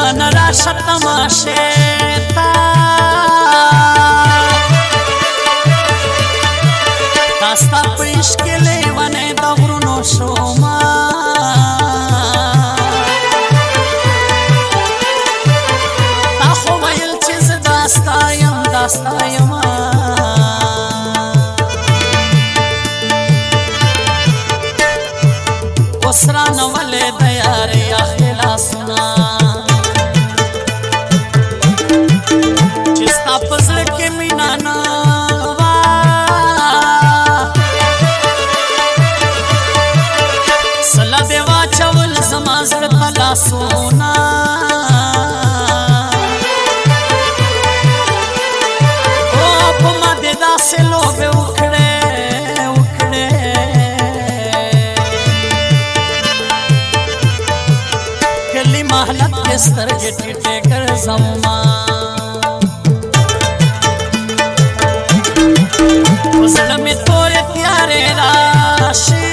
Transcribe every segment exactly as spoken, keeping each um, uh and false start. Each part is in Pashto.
جان راشه تماشې ته دا ستا په عشق کې لیونی د غرونو شومه تا خو ویل چې زه دا ستا یم دا ستا یمه اوس رانه ولې د یارې یخې لاسونه چې ستا په زړه کې مینه نه وه سله دې واچول زما زړه ته لاسونه او په ما دې داسې لوبې وکړې محلت کے سترگے ٹیٹے کر زما زړه مې تورې تیارې راشي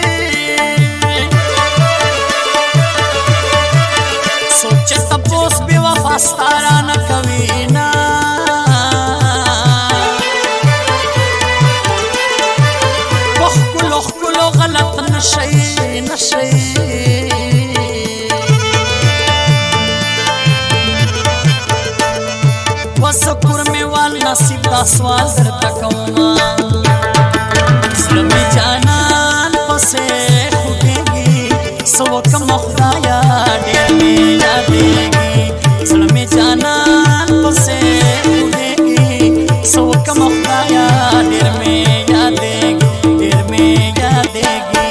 سوچ تپوس بې وفا ستا رانه کوي نه په ښکلو ښکلو غلط نه شئ نه شئ وسکور می وال نصیب دا سوال درته کومه زړه مې جانان پسې خوږېږي څه وکړم خدایه ډېر مې یادېږي زړه مې جانان پسې خوږېږي څه وکړم خدایه ډېر مې یادېږي ډېر مې یادېږي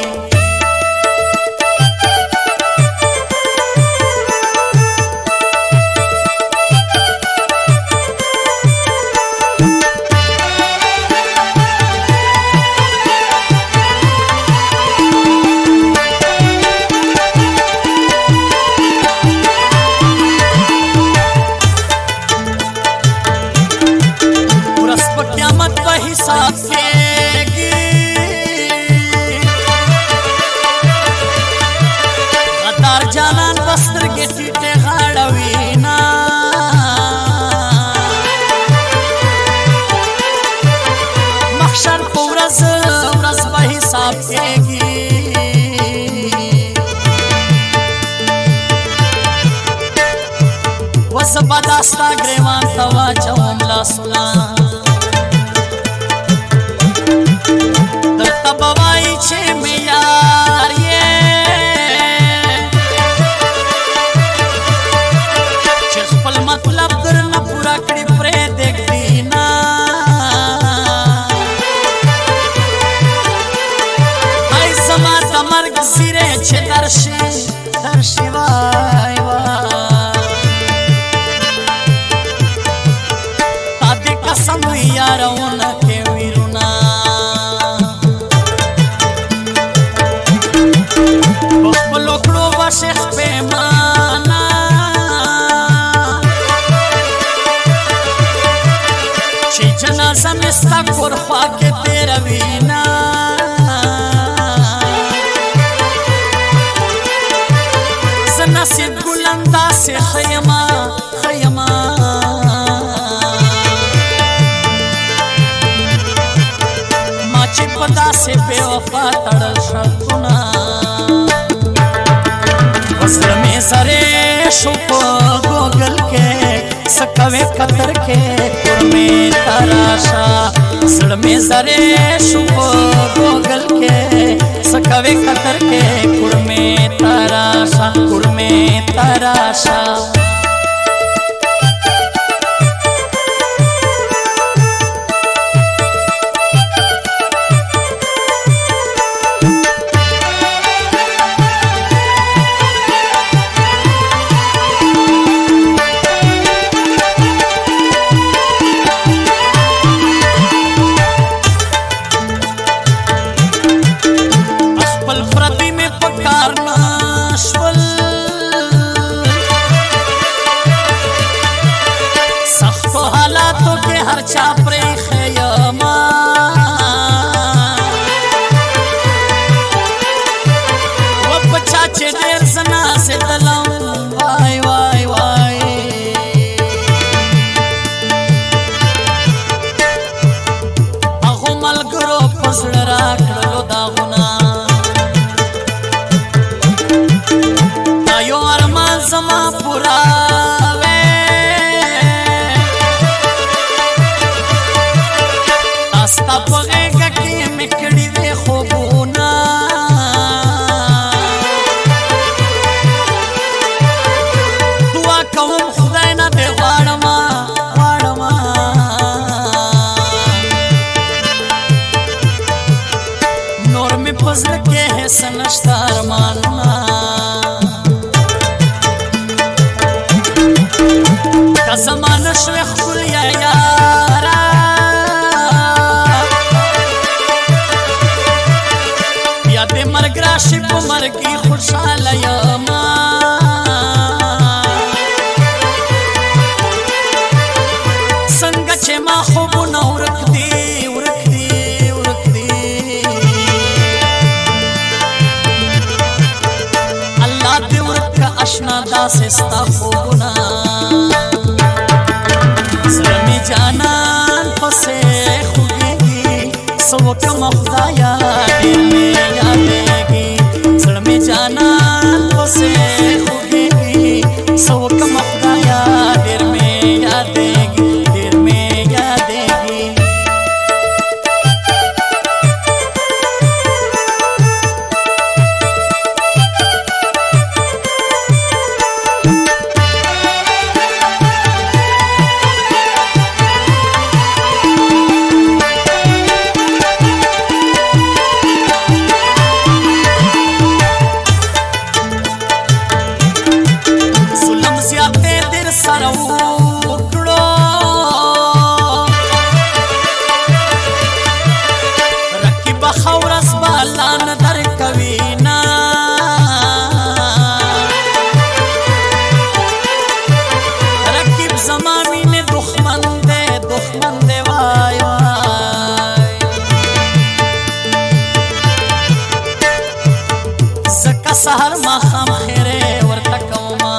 حساب کېږي غدار جانان به سترګې ټیټې غاړوي نه محشر په ورځ ورځ به حساب کېږي وزه به دا ستا ګرېوان ته واچوم لاسونه درته به وایي چې مې یار یې چې خپل مطلب درنه پوره کړي پرېږدي نه ای زما د مرګ زیری چې درشي درشي وای وای تا دې قسم وي یارونه کې ویرونه بخبلو کړو به شیخ پیمانه چې جنازه مې ستا کور خوا کې تېروي نه زه نصیب ګل انداسې ښه یمه ښه یمه ما چې په داسې بې وفا تړل شرطونه زړه مې سرې شو په ګوګل کې څه کوې قطر کې کور مې تراشه زړه مې سرې شو په ګوګل کې څه کوې قطر کې کور مې تراشه کور مې تراشه اوراوي استا په غېږه کې مې کړي وې خوبونه دعا کوم خدای نه دې غواړمه غواړمه نور مې په زړه کې هېڅ نشته ارمانونه که زمانه شوې ښکليه یاره بیا دې مرګ راشي په مرګ کې خوشحاله یمه څنګه چې ما خوبونه ورک دي ورک دي ورک دي الله دې ورک کړه اشنا داسې ستا خوبونه زړه مې جانان پسې خوږېږي څه وکړمه خدایه ډېر مې یادېږي زړه مې جانان پسې خوږېږي څه وکړمه خدایه ډېر مې یادېږي ډېر مې یادېږي سره وکړو رقیب خورس بالان درکوي نه رقیب زما مینې دښمن دی دښمن دی وای وای ځکه سهار ماښام خیرې ورته کومه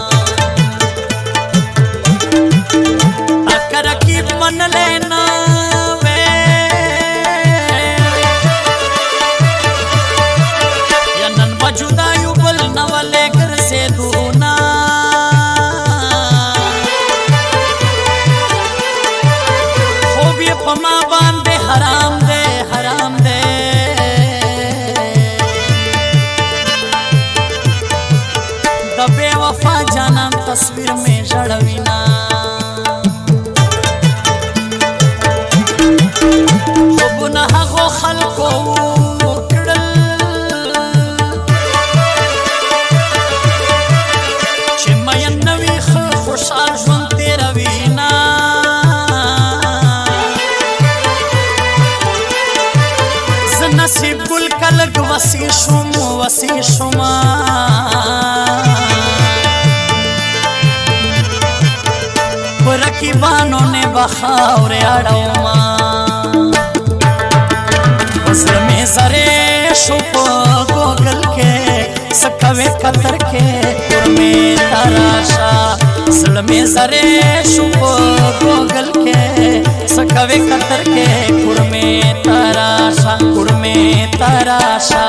رقیب من لینا وے یا نن بجودا یو بل نوالے گر سے دونا خوب یہ پما باندے حرام دے حرام دے دبے وفا جانان تصویر میں جڑوینا خوبونه هغو خلکو وکړل چې مین نه وي ښه خوشحال ژوند تېروي نه زه نصیب ګل که لږ وسې شوم وسې شومه په رقیبانو نه به خاورې اړومه زړه مې زرې شو په ګوګل کې څه کوې قطر کې کور مې ته راشه زړه مې زرې شو په ګوګل کې څه کوې قطر کې کور مې ته راشه کور مې ته راشه